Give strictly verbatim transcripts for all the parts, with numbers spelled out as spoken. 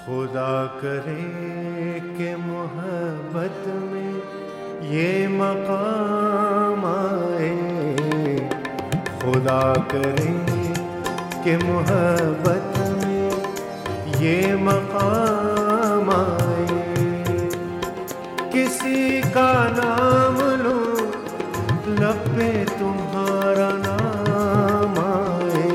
खुदा करे के मोहब्बत में ये मकाम आए, खुदा करे के मोहब्बत में ये मकाम आए। किसी का नाम लो लब पे तुम्हारा नाम आए,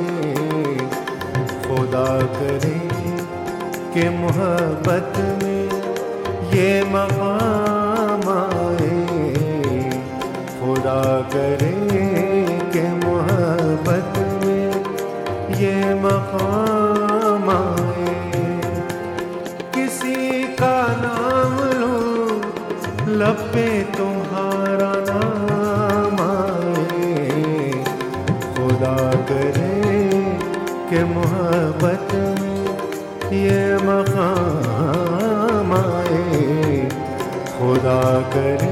खुदा करे के मोहब्बत में ये मकाम आए, खुदा करे के मोहब्बत में ये मकाम आए। किसी का नाम लो लब पे तुम्हारा नाम आए, खुदा करे के मोहब्बत में ये मकाम आए, खुदा करे।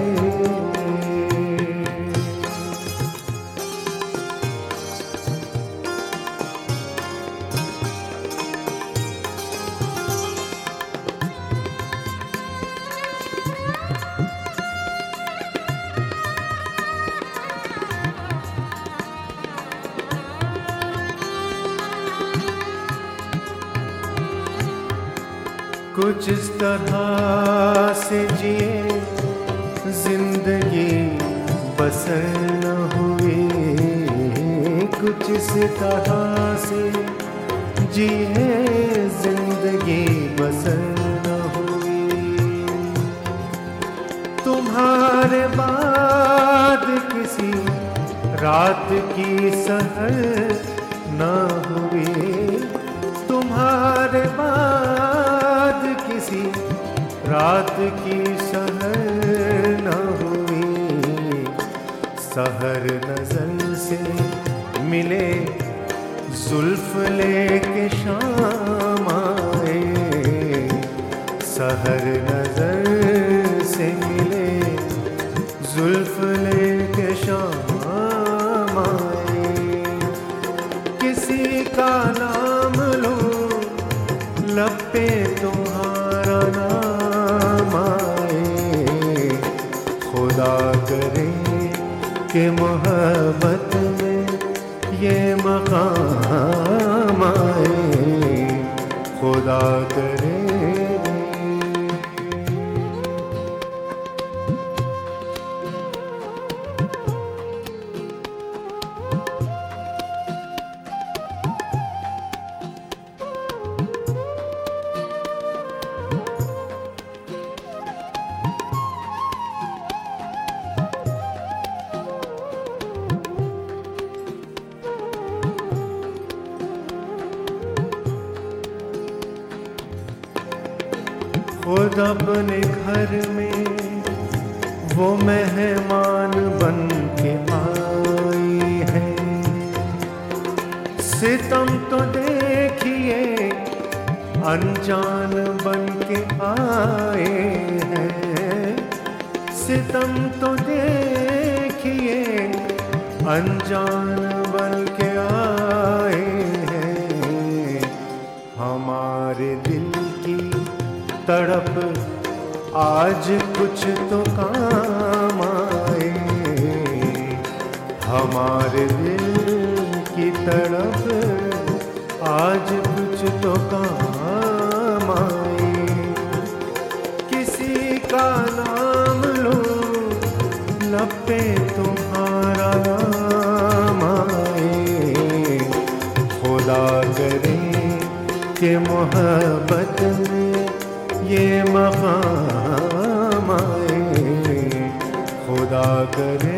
कुछ इस तरह से जिए जिंदगी बसर न हुई, कुछ इस तरह से जिए जिंदगी बसर न हुई। तुम्हारे बाद किसी रात की सहर न हुई, तुम्हारे बाद किसी रात की सहर न हुई। सहर नजर से मिले जुल्फ लेके शाम आए, सहर नजर से मिले जुल्फ लेके शाम आए। किसी का नाम लो लब पे तुम्हारा नाम आए, खुदा करे के मोहब्बत में ये मकाम आए, खुदा करे। खुद अपने घर में वो मेहमान बन के आई है, सितम तो देखिए अनजान बन के आए हैं, सितम तो देखिए अनजान बन के आए हैं। हमारे दिल की तड़प आज कुछ तो काम आए, हमारे दिल की तड़प आज कुछ तो काम आए। किसी का नाम लो लब पे तुम्हारा नाम आए, खुदा करे के मोहब्बत में ये मकाम आए, खुदा करे।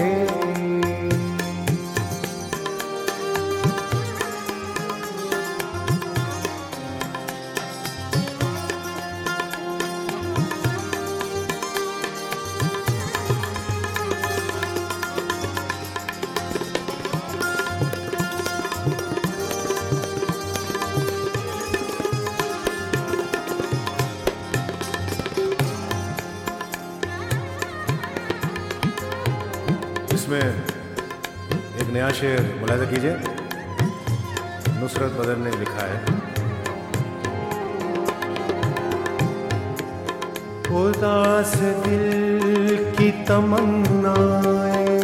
इसमें एक नया शेर मुलाहिजा कीजिए, नुसरत बदर ने लिखा है। उदास दिल की तमन्नाएं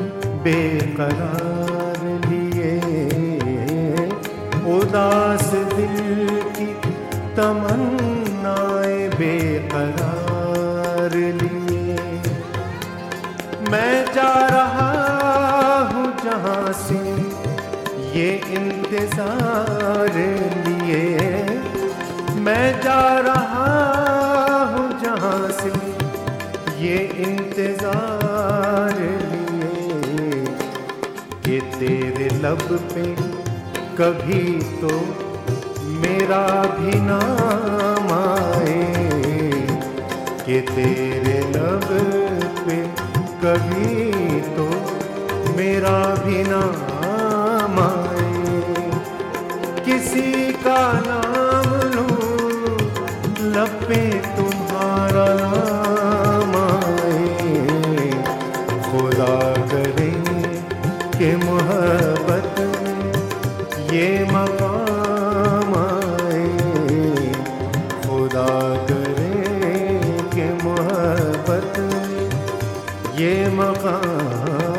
बेकरार लिए, उदास दिल की तमन्नाएं बेकरार लिए। मैं जा रहा हूँ जहाँ से ये इंतजार लिए, मैं जा रहा हूँ जहाँ से ये इंतजार लिए कि तेरे लब पे कभी तो मेरा भी नाम आए, कि तेरे लब पे कभी तो मेरा भी नाम आए। किसी का नाम लूं लब पे तुम्हारा नाम आए, खुदा करे कि मोहब्बत ये मकाम आए, खुदा करे कि मोहब्बत ये मकाम